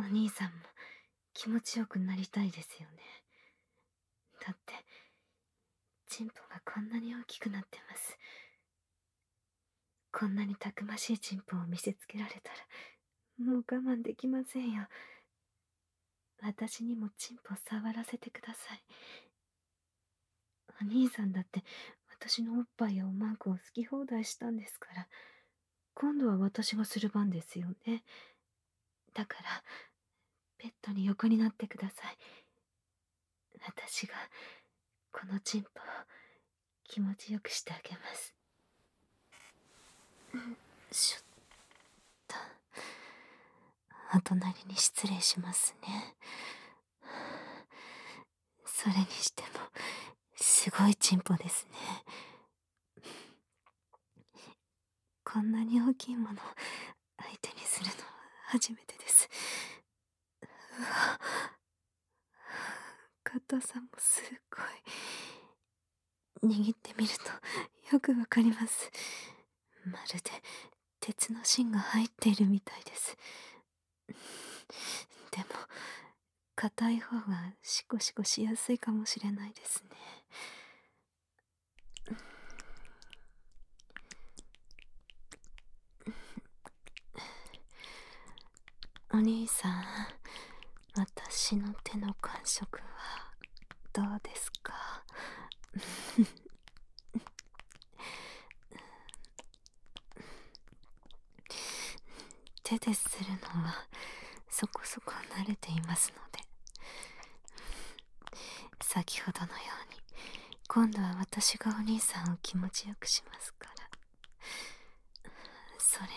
お兄さんも気持ちよくなりたいですよね。だってチンポがこんなに大きくなってます。こんなにたくましいチンポを見せつけられたらもう我慢できませんよ。私にもチンポ触らせてください。お兄さんだって私のおっぱいやおまんこを好き放題したんですから、今度は私がする番ですよね。だからベッドに横になってください。私がこのチンポを気持ちよくしてあげます。ちょっとお隣に失礼しますね。それにしてもすごいチンポですね。こんなに大きいものを相手にするのは初めてです。うわ、硬さもすごい。握ってみるとよくわかります。まるで鉄の芯が入っているみたいです。でも硬い方がシコシコしやすいかもしれないですね。お兄さん、私の手の感触はどうですか？手でするのはそこそこ慣れていますので、先ほどのように今度は私がお兄さんを気持ちよくしますから。それに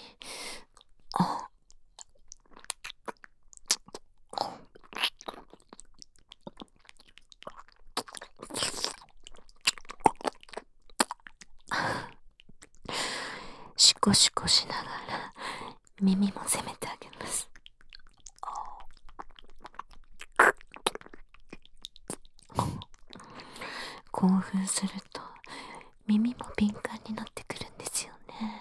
シコシコしながら耳も責めてあげます。興奮すると耳も敏感になってくるんですよね。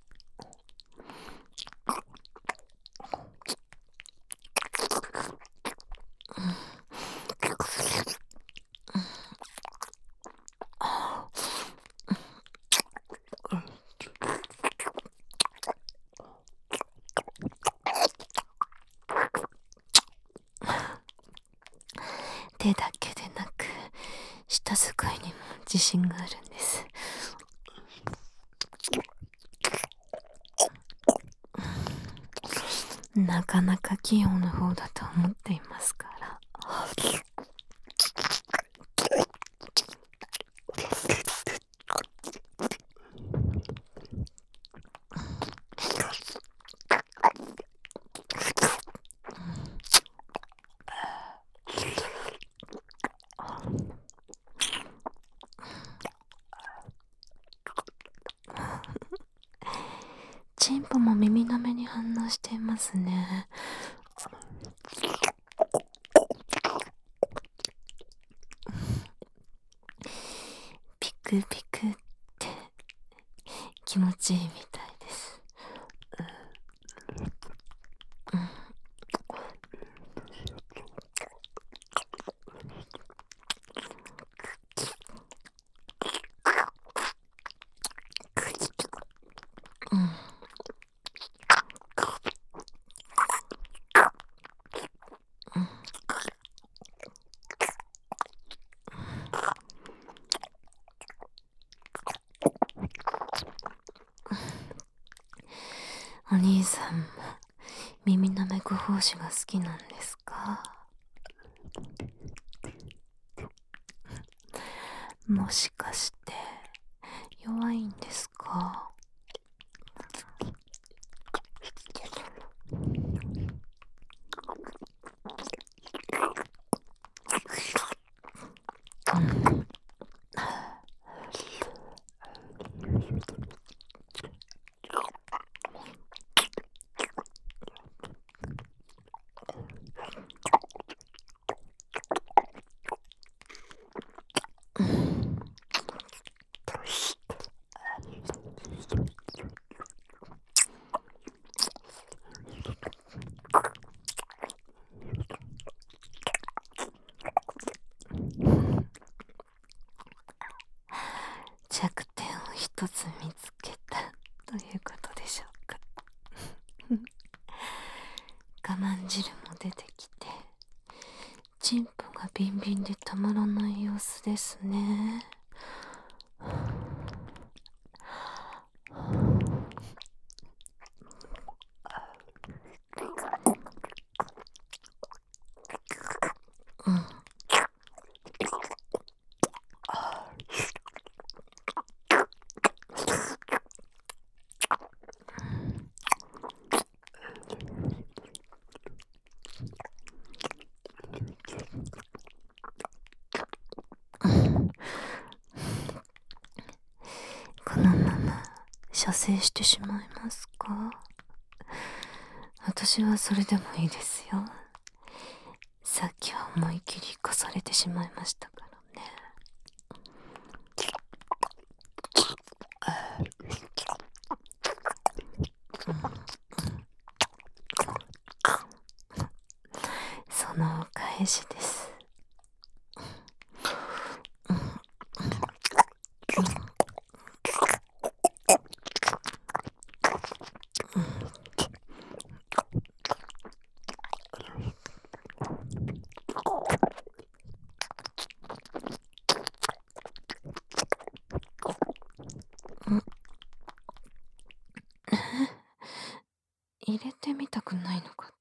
手だけでなく舌使いにも自信があるんです。なかなか器用な方だと思っていますから。チンポも耳の目に反応していますね。ピクピクって気持ちいいみたいです。お兄さんも耳の目ご奉仕が好きなんですか？もしかして弱いんですか？ まん汁も出てきて、チンポがビンビンでたまらない様子ですね。うん。このまま射精してしまいますか？私はそれでもいいですよ。さっきは思い切り行かされてしまいましたからね。そのお返しです。入れてみたくないのかって。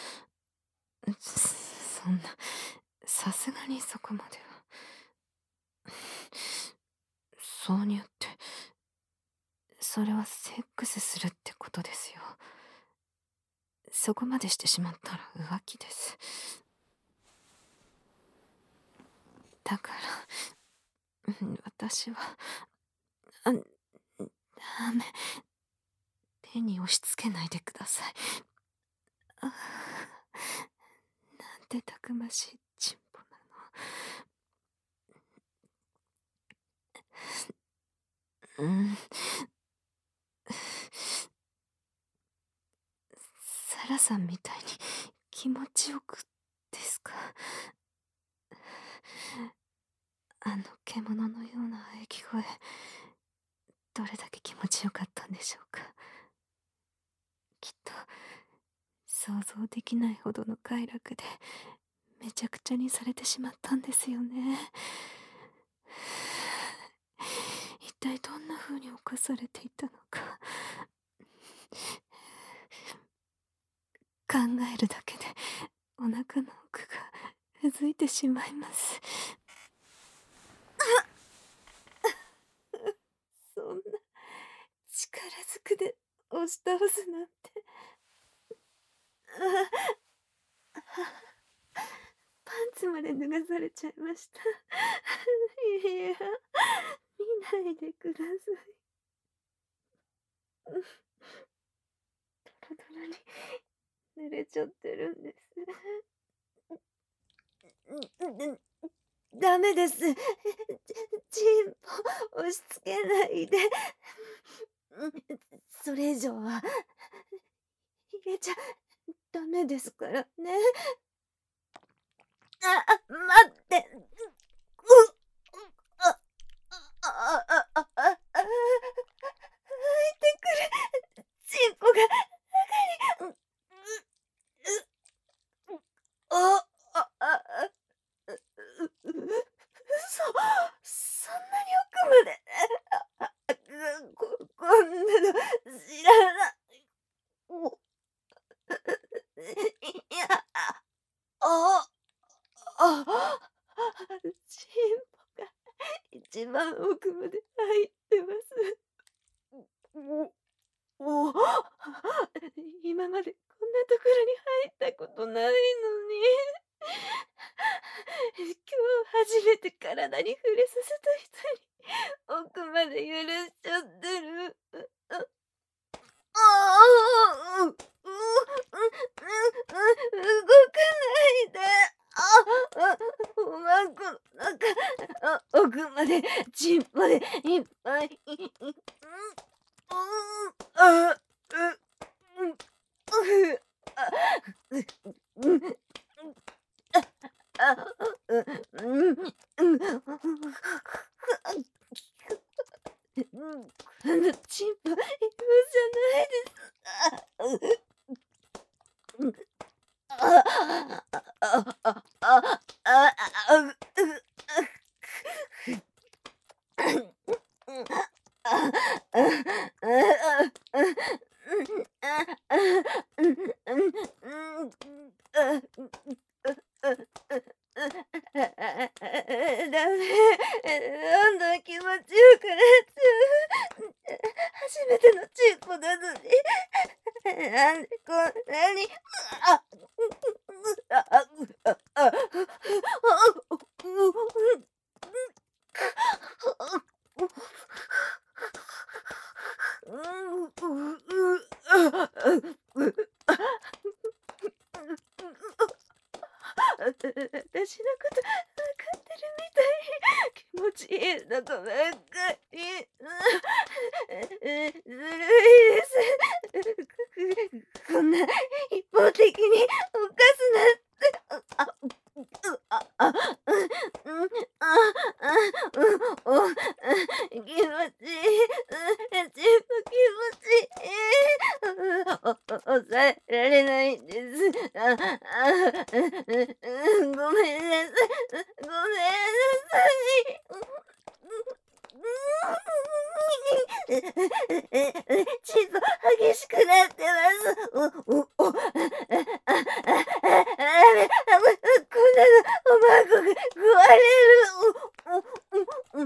そんな、さすがにそこまでは。挿入って、それはセックスするってことですよ。そこまでしてしまったら浮気です。だから、私は、ダメ。手に押し付けないでください。なんてたくましいチンポなの。サラさんみたいに気持ちよくですか？あの獣のような喘ぎ声、どれだけ気持ちよかったんでしょうか。きっと想像できないほどの快楽でめちゃくちゃにされてしまったんですよね。一体どんな風に侵されていたのか、考えるだけでお腹の奥がうずいてしまいます。そんな力ずくで押し倒すなんて。パンツまで脱がされちゃいました。いや、見ないでください。ドロドロに濡れちゃってるんです。ダメです。チンポ押し付けないで。それ以上は入れちゃダメですからね。待って。開いてくる。チンポが中に。あ、あ、あ、そんなに奥まで。こんなの知らない。いや、あ、チンポが一番奥まで入ってます。おお、今までこんなところに入ったことないのに。今日初めて体に触れさせた人に奥まで許しちゃってる。ああ、動かないで。おまんこの中、奥までチンポでいっぱい。あ、このチンポ、今じゃないです。 ダメ。どんどん気持ちよくなっちゃう。初めてのチンポなのに、なんでこんなに、あ、私のこと分かってるみたい。気持ちいいとこばっかり。ずるいです。こんな一方的に犯すなんて。気持ちいい。ちんぽ気持ちいい。抑えられないんです。ごめんなさい。ごめんなさい。チーズ激しくなってます。こんなのおまごが食われる。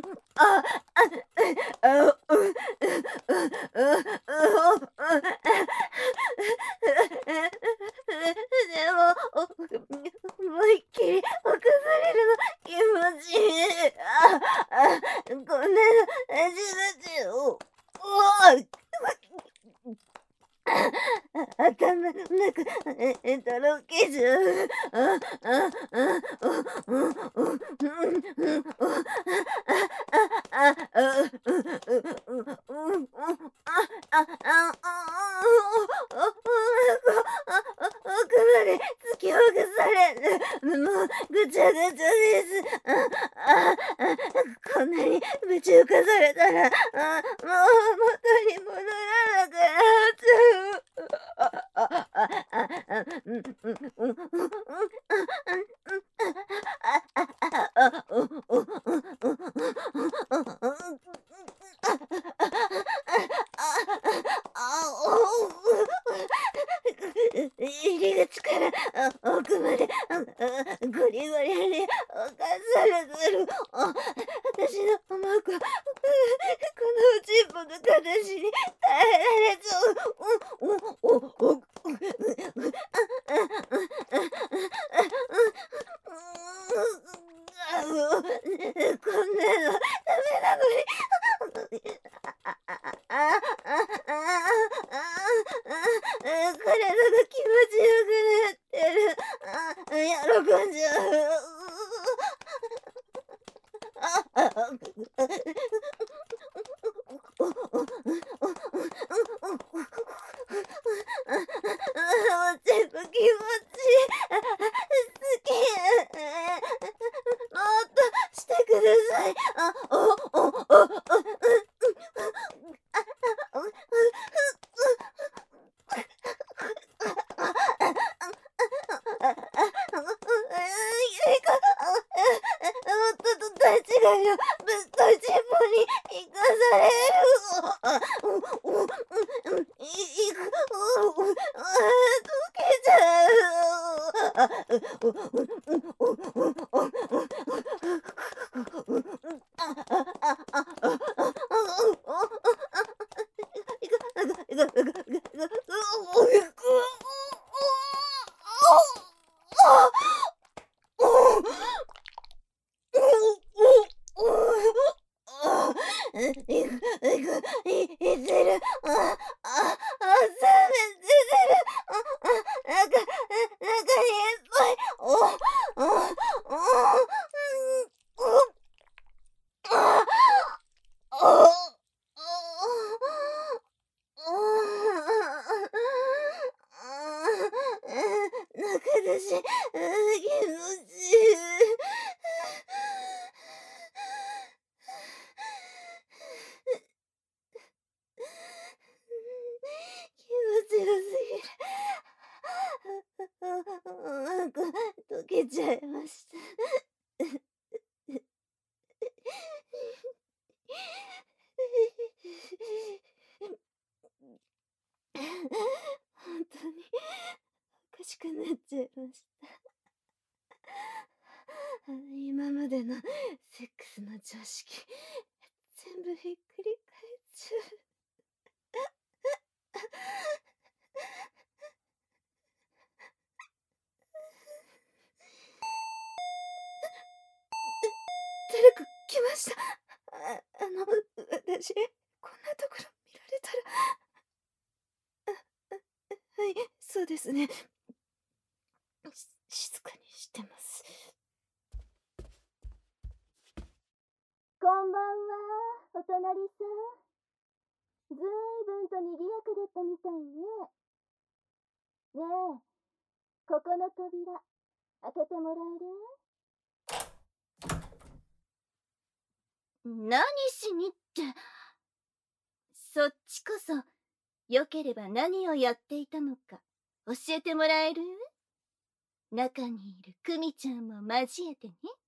でも、思いっきり犯されるの気持ちいい。こんなの初めてよ。頭の中、とろけちゃう。奥まで突きほぐされる。もうぐちゃぐちゃです。こんなにぶち浮かされたら、もう元に戻らなくなっちゃう。入り口から奥までゴリゴリに侵されてる。私の思う子、このチンポの形に耐えられちゃう。こんなのダメなのに。体が気持ちよくなってる。喜んじゃう。全部気持ちいい。好き。もっとしてください。夫と大違いのぶっといチンポに生かされる。溶けちいてる。全部出てる。中にいっぱい。中だし、気持ちいい。気持ちよすぎる。 けちゃいました。本当におかしくなっちゃいました。今までのセックスの常識、全部ひっくり返っちゃう。誰か来ました。私、こんなところ見られたら。はい、そうですね。静かにしてます。 こんばんは、お隣さん。ずいぶんと賑やかだったみたいね。ねえ、ここの扉、開けてもらえる？何しにって。そっちこそ、よければ何をやっていたのか、教えてもらえる？中にいるクミちゃんも交えてね。